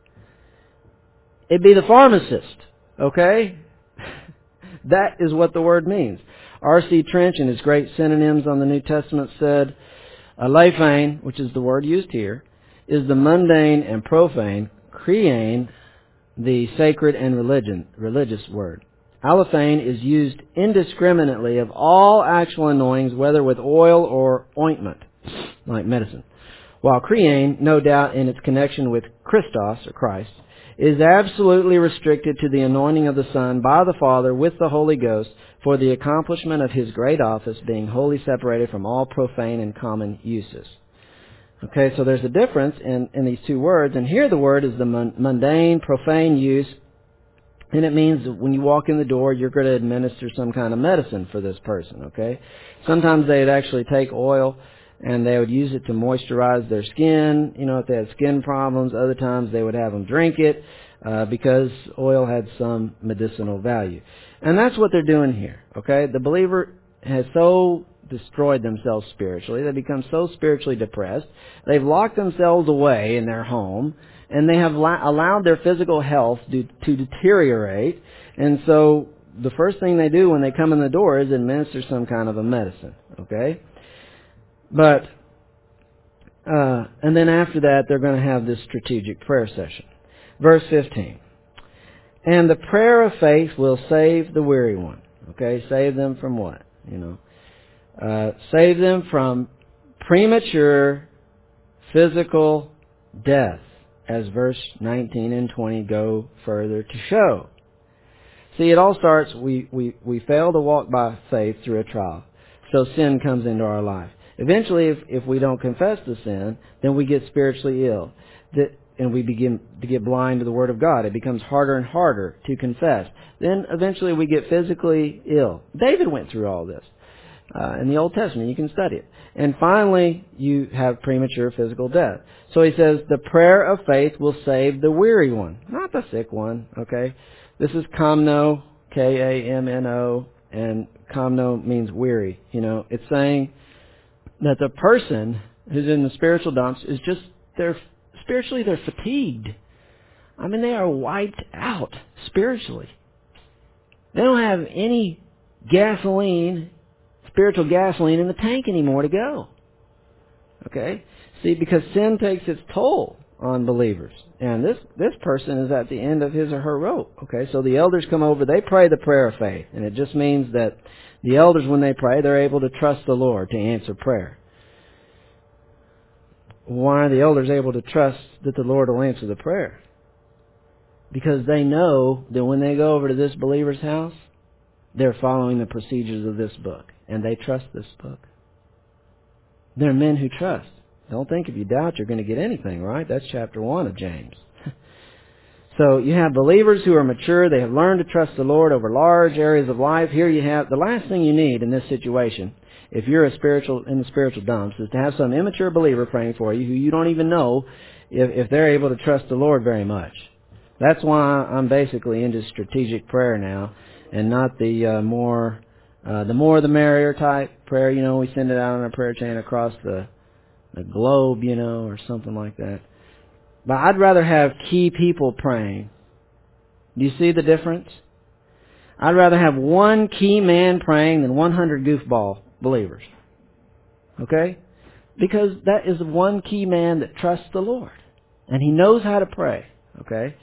the pharmacist, okay? That is what the word means. R.C. Trench, in his great synonyms on the New Testament, said, alephane, which is the word used here, is the mundane and profane, kriane, the sacred and religious word. Alephane is used indiscriminately of all actual anointings, whether with oil or ointment, like medicine. While kriane, no doubt in its connection with Christos, or Christ, is absolutely restricted to the anointing of the Son by the Father with the Holy Ghost for the accomplishment of His great office, being wholly separated from all profane and common uses. Okay, so there's a difference in these 2 words, and here the word is the mundane, profane use. And it means that when you walk in the door, you're going to administer some kind of medicine for this person, okay? Sometimes they'd actually take oil and they would use it to moisturize their skin, if they had skin problems. Other times they would have them drink it because oil had some medicinal value. And that's what they're doing here, okay? The believer has so destroyed themselves spiritually. They become so spiritually depressed. They've locked themselves away in their home, and they have allowed their physical health to deteriorate. And so the first thing they do when they come in the door is administer some kind of a medicine. Okay? But, and then after that, they're going to have this strategic prayer session. Verse 15. And the prayer of faith will save the weary one. Okay? Save them from what? Save them from premature physical death, as verse 19 and 20 go further to show. See, it all starts, we fail to walk by faith through a trial. So sin comes into our life. Eventually, if we don't confess the sin, then we get spiritually ill. And we begin to get blind to the Word of God. It becomes harder and harder to confess. Then eventually we get physically ill. David went through all this. In the Old Testament, you can study it. And finally, you have premature physical death. So he says, the prayer of faith will save the weary one, not the sick one, okay? This is kamno, K-A-M-N-O, and kamno means weary. It's saying that the person who's in the spiritual dumps is just, spiritually they're fatigued. I mean, they are wiped out spiritually. They don't have any spiritual gasoline in the tank anymore to go. Okay? See, because sin takes its toll on believers. And this person is at the end of his or her rope. Okay? So the elders come over, they pray the prayer of faith. And it just means that the elders, when they pray, they're able to trust the Lord to answer prayer. Why are the elders able to trust that the Lord will answer the prayer? Because they know that when they go over to this believer's house, they're following the procedures of this book. And they trust this book. They're men who trust. Don't think if you doubt you're going to get anything, right? That's chapter 1 of James. So you have believers who are mature. They have learned to trust the Lord over large areas of life. Here you have the last thing you need in this situation, if you're in the spiritual dumps, is to have some immature believer praying for you who you don't even know if they're able to trust the Lord very much. That's why I'm basically into strategic prayer now, and not the more the merrier type prayer. We send it out on a prayer chain across the globe, or something like that. But I'd rather have key people praying. Do you see the difference? I'd rather have one key man praying than 100 goofball believers. Okay? Because that is one key man that trusts the Lord. And he knows how to pray. Okay?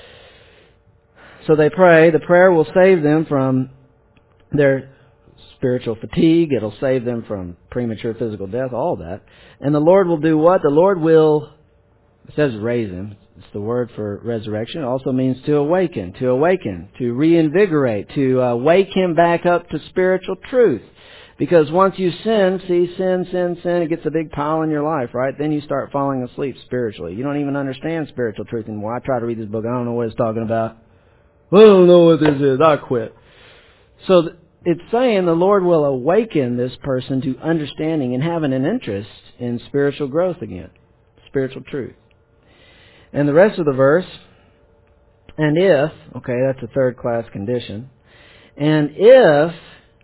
So they pray. The prayer will save them from their spiritual fatigue. It'll save them from premature physical death, all that. And the Lord will do what? The Lord will, it says raise him. It's the word for resurrection. It also means to awaken, to reinvigorate, to wake him back up to spiritual truth. Because once you sin, it gets a big pile in your life, right? Then you start falling asleep spiritually. You don't even understand spiritual truth anymore. I try to read this book. I don't know what it's talking about. I don't know what this is. I quit. So it's saying the Lord will awaken this person to understanding and having an interest in spiritual growth again. Spiritual truth. And the rest of the verse, and if, okay, that's a third class condition. And if,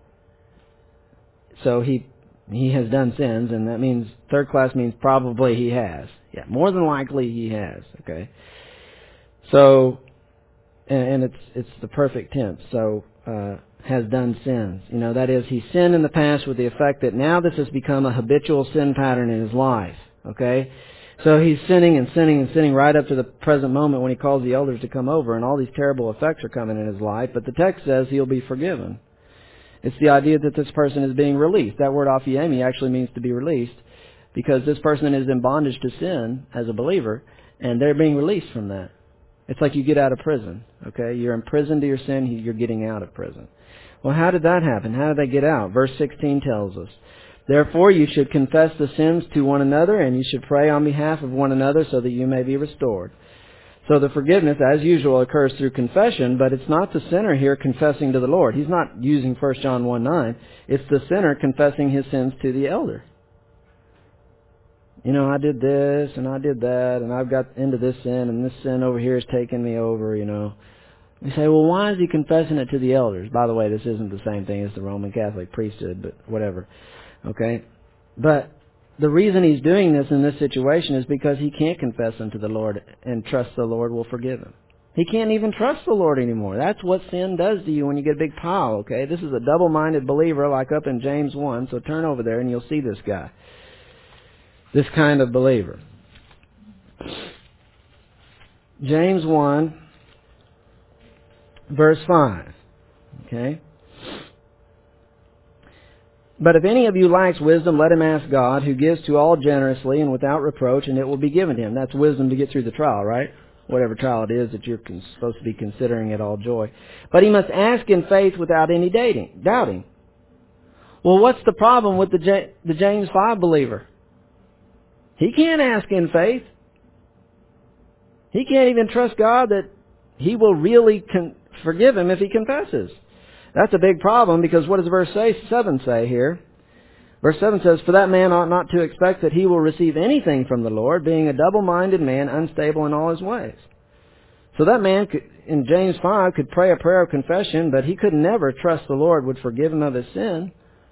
so he has done sins, and that means, third class means probably he has. Yeah, more than likely he has, okay. So, and it's the perfect tense, so, has done sins. That is, he sinned in the past with the effect that now this has become a habitual sin pattern in his life, okay. So he's sinning and sinning and sinning right up to the present moment when he calls the elders to come over, and all these terrible effects are coming in his life, but the text says he'll be forgiven. It's the idea that this person is being released. That word aphiemi actually means to be released, because this person is in bondage to sin as a believer, and they're being released from that. It's like you get out of prison, okay? You're imprisoned to your sin, you're getting out of prison. Well, how did that happen? How did they get out? Verse 16 tells us, therefore you should confess the sins to one another, and you should pray on behalf of one another so that you may be restored. So the forgiveness, as usual, occurs through confession, but it's not the sinner here confessing to the Lord. He's not using 1 John 1:9. It's the sinner confessing his sins to the elder. I did this, and I did that, and I've got into this sin, and this sin over here has taken me over, You say, well, why is he confessing it to the elders? By the way, this isn't the same thing as the Roman Catholic priesthood, but whatever. Okay? But the reason he's doing this in this situation is because he can't confess unto the Lord and trust the Lord will forgive him. He can't even trust the Lord anymore. That's what sin does to you when you get a big pile, okay? This is a double-minded believer like up in James 1, so turn over there and you'll see this guy. This kind of believer. James 1, verse 5. Okay? But if any of you lacks wisdom, let him ask God, who gives to all generously and without reproach, and it will be given him. That's wisdom to get through the trial, right? Whatever trial it is that you're supposed to be considering it all joy. But he must ask in faith without any doubting. Well, what's the problem with the James 5 believer? He can't ask in faith. He can't even trust God that he will really forgive him if he confesses. That's a big problem, because what does verse 7 say here? Verse 7 says, For that man ought not to expect that he will receive anything from the Lord, being a double-minded man, unstable in all his ways. So that man, in James 5, could pray a prayer of confession, but he could never trust the Lord would forgive him of his sin.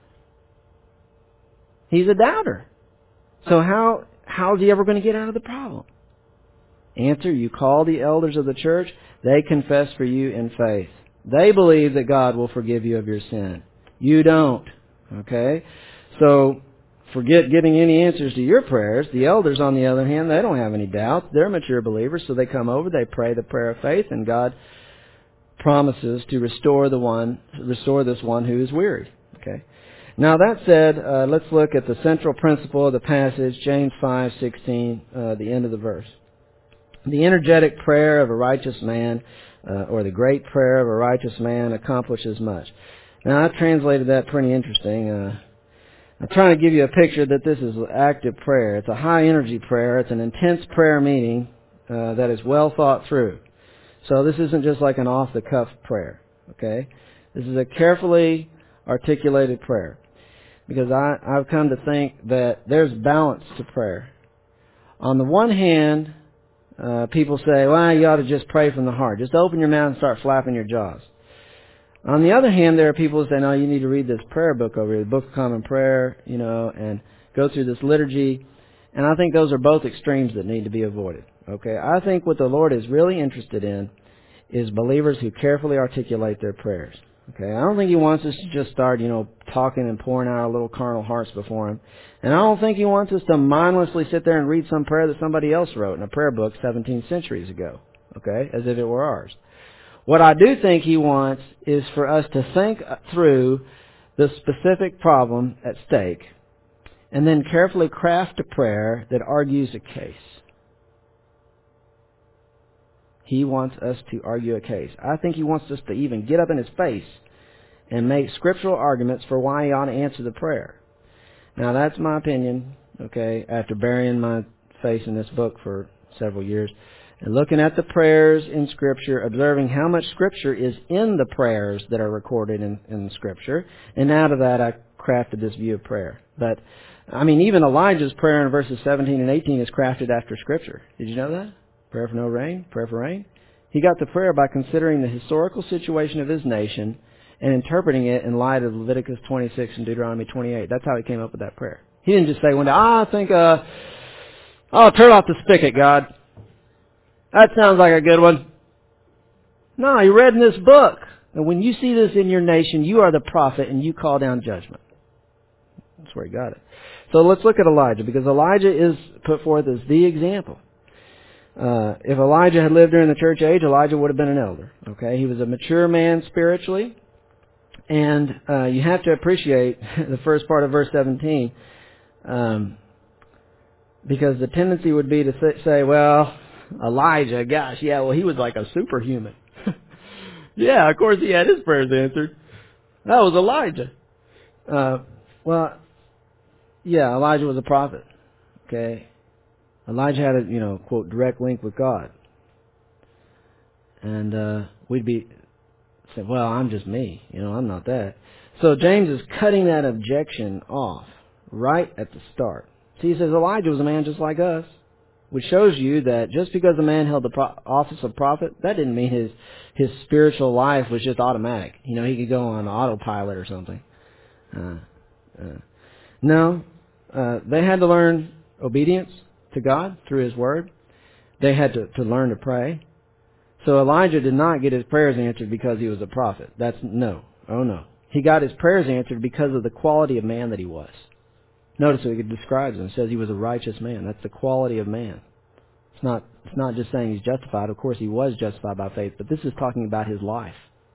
He's a doubter. So how is he ever going to get out of the problem? Answer, you call the elders of the church, they confess for you in faith. They believe that God will forgive you of your sin. You don't. Okay? So, forget getting any answers to your prayers. The elders, on the other hand, they don't have any doubts. They're mature believers, so they come over, they pray the prayer of faith, and God promises to restore this one who is weary. Okay? Now that said, let's look at the central principle of the passage, James 5:16, the end of the verse. The energetic prayer of a righteous man, or the great prayer of a righteous man, accomplishes much. Now I translated that pretty interesting. I'm trying to give you a picture that this is active prayer. It's a high energy prayer. It's an intense prayer meeting that is well thought through. So this isn't just like an off the cuff prayer. Okay? This is a carefully articulated prayer. Because I've come to think that there's balance to prayer. On the one hand, people say, well, you ought to just pray from the heart. Just open your mouth and start flapping your jaws. On the other hand, there are people who say, no, you need to read this prayer book over here, the Book of Common Prayer, and go through this liturgy. And I think those are both extremes that need to be avoided. Okay? I think what the Lord is really interested in is believers who carefully articulate their prayers. Okay? I don't think He wants us to just start, talking and pouring out our little carnal hearts before Him. And I don't think He wants us to mindlessly sit there and read some prayer that somebody else wrote in a prayer book 17 centuries ago. Okay? As if it were ours. What I do think He wants is for us to think through the specific problem at stake and then carefully craft a prayer that argues a case. He wants us to argue a case. I think He wants us to even get up in His face and make scriptural arguments for why He ought to answer the prayer. Now that's my opinion, okay, after burying my face in this book for several years. And looking at the prayers in Scripture, observing how much Scripture is in the prayers that are recorded in Scripture. And out of that, I crafted this view of prayer. But, even Elijah's prayer in verses 17 and 18 is crafted after Scripture. Did you know that? Prayer for no rain, prayer for rain. He got the prayer by considering the historical situation of his nation and interpreting it in light of Leviticus 26 and Deuteronomy 28. That's how he came up with that prayer. He didn't just say one day, I think, I'll turn off the spigot, God. That sounds like a good one. No, he read in this book. And when you see this in your nation, you are the prophet and you call down judgment. That's where he got it. So let's look at Elijah, because Elijah is put forth as the example. If Elijah had lived during the church age, Elijah would have been an elder. Okay, he was a mature man spiritually. And you have to appreciate the first part of verse 17. Because the tendency would be to say, well, Elijah, gosh, yeah, well, he was like a superhuman. Yeah, of course he had his prayers answered. That was Elijah. Elijah was a prophet. Okay. Elijah had a, quote, direct link with God. And we'd be saying, well, I'm just me. I'm not that. So James is cutting that objection off right at the start. See, he says Elijah was a man just like us. Which shows you that just because a man held the office of prophet, that didn't mean his spiritual life was just automatic. He could go on autopilot or something. No. They had to learn obedience to God through His Word. They had to learn to pray. So Elijah did not get his prayers answered because he was a prophet. No. Oh no. He got his prayers answered because of the quality of man that he was. Notice how he describes him. It says he was a righteous man. That's the quality of man. It's not just saying he's justified. Of course, he was justified by faith, but this is talking about his life.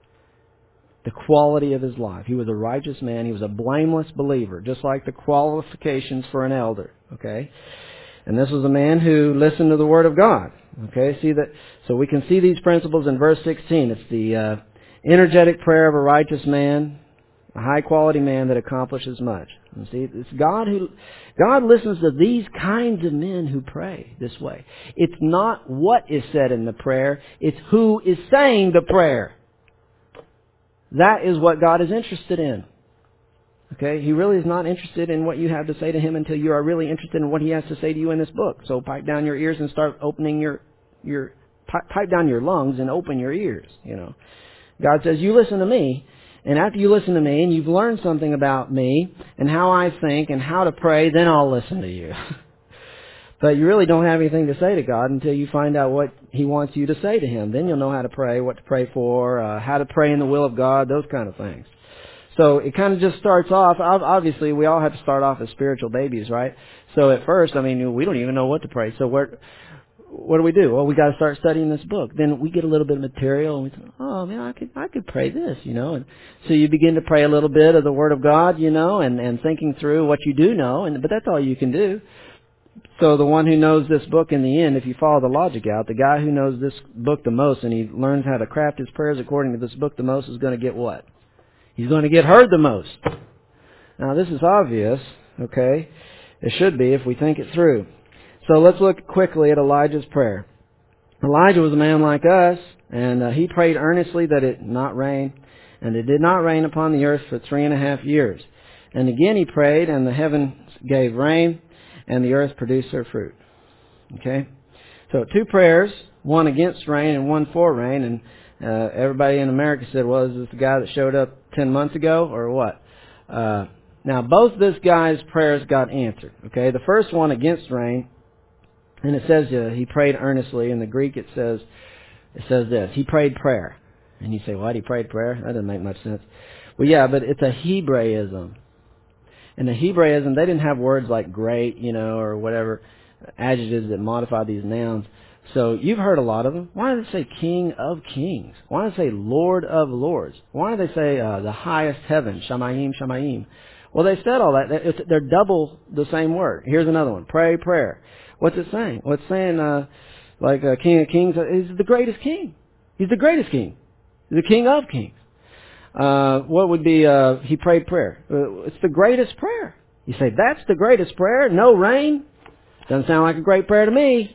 The quality of his life. He was a righteous man. He was a blameless believer, just like the qualifications for an elder. Okay? And this was a man who listened to the Word of God. Okay? See that? So we can see these principles in verse 16. It's the energetic prayer of a righteous man, a high-quality man that accomplishes much. You see, it's God listens to these kinds of men who pray this way. It's not what is said in the prayer, it's who is saying the prayer. That is what God is interested in. Okay? He really is not interested in what you have to say to Him until you are really interested in what He has to say to you in this book. So pipe down your ears and start opening pipe down your lungs and open your ears, you know. God says, you listen to me. And after you listen to me and you've learned something about me and how I think and how to pray, then I'll listen to you. But you really don't have anything to say to God until you find out what He wants you to say to Him. Then you'll know how to pray, what to pray for, how to pray in the will of God, those kind of things. So it kind of just starts off, obviously we all have to start off as spiritual babies, right? So at first, we don't even know what to pray. So what do we do? Well, we got to start studying this book. Then we get a little bit of material, and we think, oh man, I could pray this, you know. And so you begin to pray a little bit of the Word of God, you know, and thinking through what you do know. But that's all you can do. So the one who knows this book in the end, if you follow the logic out, the guy who knows this book the most and he learns how to craft his prayers according to this book the most is going to get what? He's going to get heard the most. Now this is obvious, okay? It should be if we think it through. So let's look quickly at Elijah's prayer. Elijah was a man like us, and he prayed earnestly that it not rain, and it did not rain upon the earth for 3.5 years. And again he prayed, and the heavens gave rain, and the earth produced her fruit. Okay? So 2 prayers, one against rain and one for rain, and everybody in America said, well, is this the guy that showed up 10 months ago, or what? Now, both this guy's prayers got answered. Okay? The first one against rain, and it says he prayed earnestly. In the Greek it says this. He prayed prayer. And you say, what? He prayed prayer? That doesn't make much sense. Well, yeah, but it's a Hebraism. In the Hebraism, they didn't have words like great, you know, or whatever, adjectives that modify these nouns. So you've heard a lot of them. Why do they say King of Kings? Why do they say Lord of Lords? Why do they say the highest heaven, Shamayim, Shamayim? Well, they said all that. They're double the same word. Here's another one. Pray, prayer. What's it saying? Well, it's saying, King of Kings is the greatest king. He's the greatest king. He's the King of Kings. What would be, he prayed prayer. It's the greatest prayer. You say, that's the greatest prayer? No rain? Doesn't sound like a great prayer to me.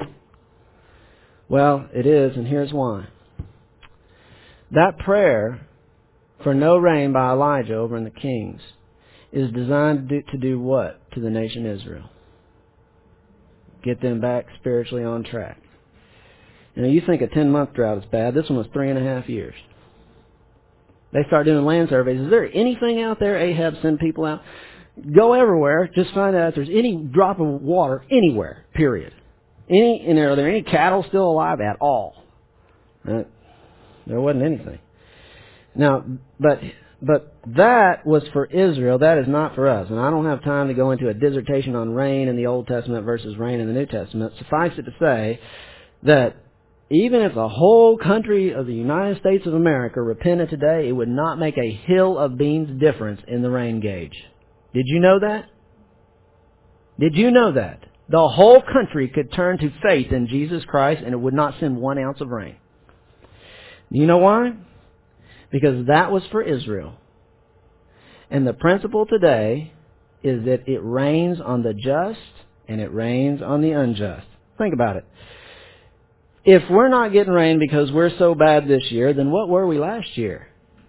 Well, it is, and here's why. That prayer for no rain by Elijah over in the Kings is designed to do what to the nation Israel? Get them back spiritually on track. You know, you think a 10-month drought is bad. This one was 3.5 years. They start doing land surveys. Is there anything out there? Ahab send people out. Go everywhere. Just find out if there's any drop of water anywhere, period. Are there any cattle still alive at all? There wasn't anything. Now, but that was for Israel. That is not for us. And I don't have time to go into a dissertation on rain in the Old Testament versus rain in the New Testament. Suffice it to say that even if the whole country of the United States of America repented today, it would not make a hill of beans difference in the rain gauge. Did you know that? Did you know that? The whole country could turn to faith in Jesus Christ and it would not send 1 ounce of rain. You know why? Because that was for Israel. And the principle today is that it rains on the just and it rains on the unjust. Think about it. If we're not getting rain because we're so bad this year, then what were we last year?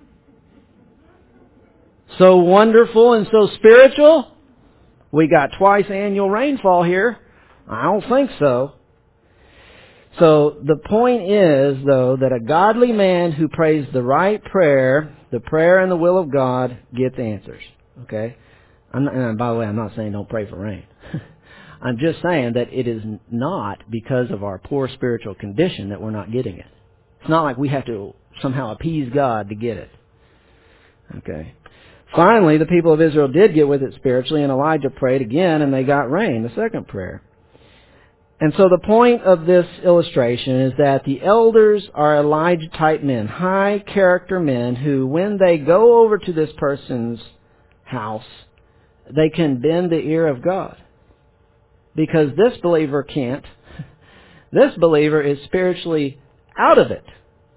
So wonderful and so spiritual? We got twice annual rainfall here. I don't think so. So the point is, though, that a godly man who prays the right prayer, the prayer and the will of God, gets answers. Okay? And by the way, I'm not saying don't pray for rain. I'm just saying that it is not because of our poor spiritual condition that we're not getting it. It's not like we have to somehow appease God to get it. Okay. Finally, the people of Israel did get with it spiritually, and Elijah prayed again, and they got rain, the second prayer. And so the point of this illustration is that the elders are Elijah-type men, high-character men who, when they go over to this person's house, they can bend the ear of God. Because this believer can't. This believer is spiritually out of it.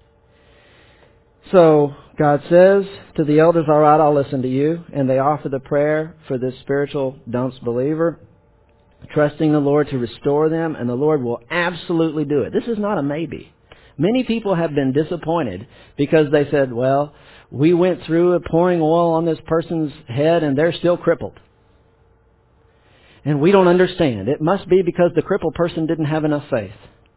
So God says to the elders, all right, I'll listen to you. And they offer the prayer for this spiritual dunce believer, trusting the Lord to restore them, and the Lord will absolutely do it. This is not a maybe. Many people have been disappointed because they said, well, we went through pouring oil on this person's head and they're still crippled. And we don't understand. It must be because the crippled person didn't have enough faith.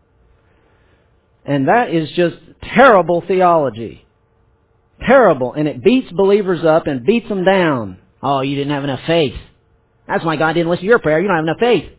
And that is just terrible theology. Terrible. And it beats believers up and beats them down. Oh, you didn't have enough faith. That's why God didn't listen to your prayer. You don't have enough faith.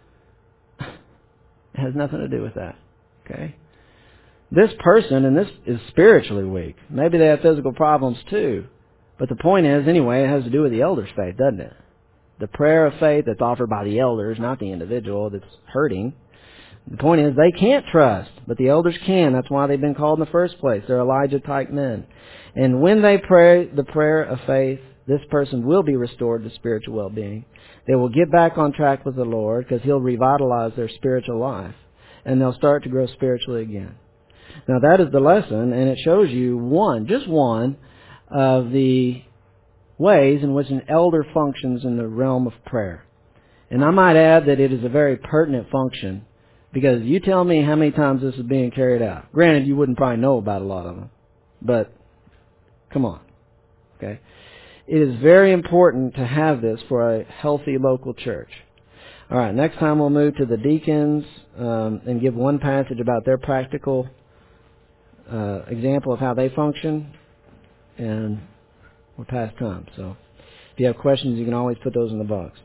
It has nothing to do with that. Okay? This person, and this is spiritually weak. Maybe they have physical problems too. But the point is, anyway, it has to do with the elder's faith, doesn't it? The prayer of faith that's offered by the elders, not the individual that's hurting. The point is, they can't trust, but the elders can. That's why they've been called in the first place. They're Elijah-type men. And when they pray the prayer of faith, this person will be restored to spiritual well-being. They will get back on track with the Lord because He'll revitalize their spiritual life. And they'll start to grow spiritually again. Now that is the lesson, and it shows you just one of the ways in which an elder functions in the realm of prayer. And I might add that it is a very pertinent function, because you tell me how many times this is being carried out. Granted, you wouldn't probably know about a lot of them, but come on. Okay? It is very important to have this for a healthy local church. All right, next time we'll move to the deacons and give one passage about their practical example of how they function, and we're past time. So if you have questions, you can always put those in the box.